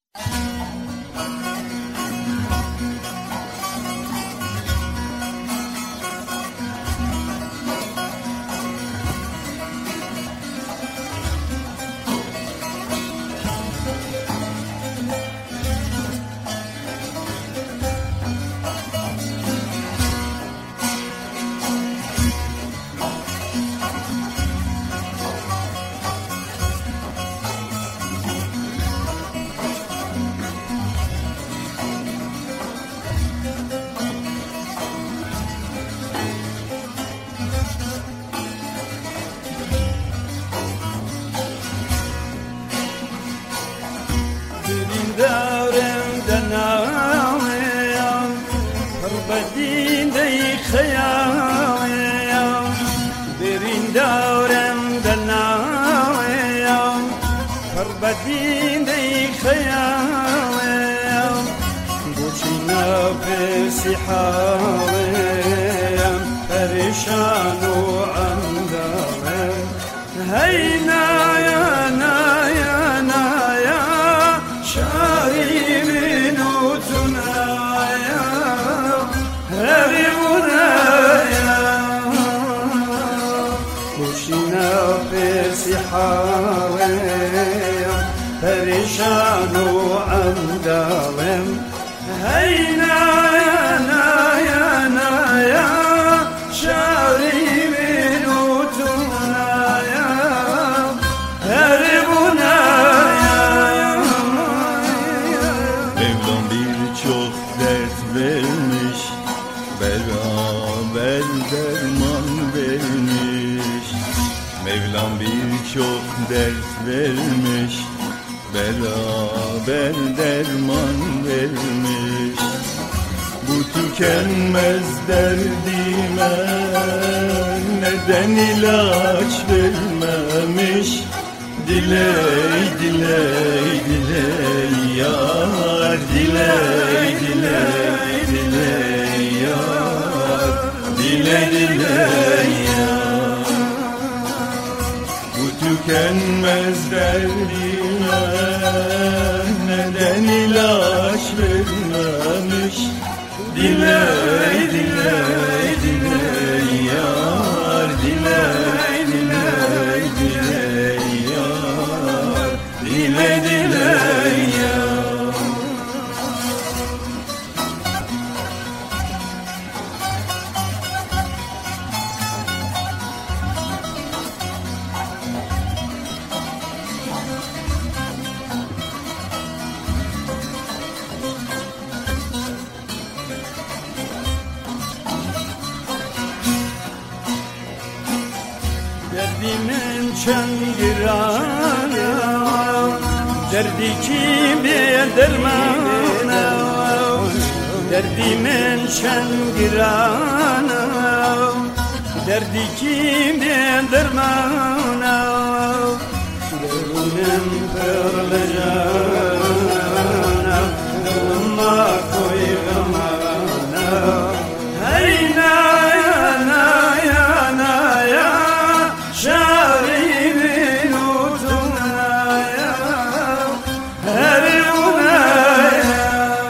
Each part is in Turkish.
دارم دنایم بدین دی خیایم برین دارم دنایم بدین دی خیایم بوچینا بسی حالیم پریشان و عندم هینا یا نایا نایا شاری منوتنا یا هریونا یا بوچینا بسی حالیم پریشان و عندم هینا یا نایا نایا شاری منوتنا یا هریونا یا Mevlam birçok dert vermiş, beraber derman vermiş. Mevlam birçok dert vermiş, beraber derman vermiş. Bu tükenmez derdime neden ilaç vermemiş? Diley diley diley yar, diley diley diley yar, diley diley yar. Bu tükenmez derdime neden ilaç vermemiş? Diley diley diley yar, diley diley diley yar, diley diley yar. Derdimin çengirana, derdi kime dermana. Derdimin çengirana, derdi kime dermana. Derunum perlejana, durma koy gamana. Heyna ya na ya na ya şari minutuna ya heruna ya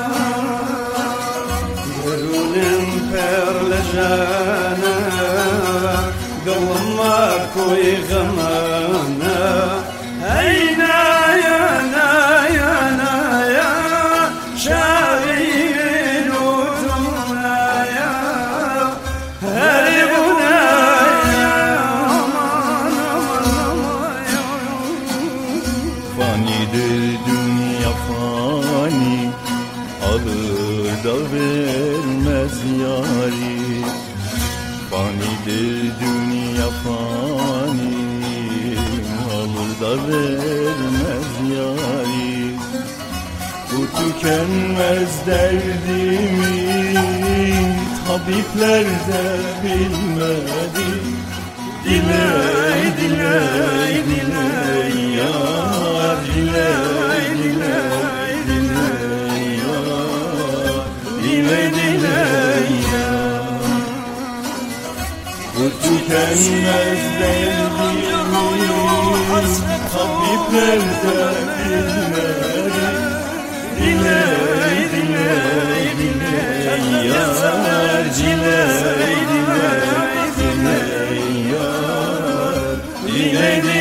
derunum perlejana qalma koy gamana heyna ya na ya na ya şari minutuna ya heruna Fanidir dünya fani, alır da vermez yari. Fanidir dünya fani, alır da vermez yari. Bu tükenmez derdimi tabipler de bilmedi. Diley diley diley yar, diley diley diley yar, diley diley yar. Bu tükenmez derdimi tabipler de bilmedi. yar diley diley diley yar diley diley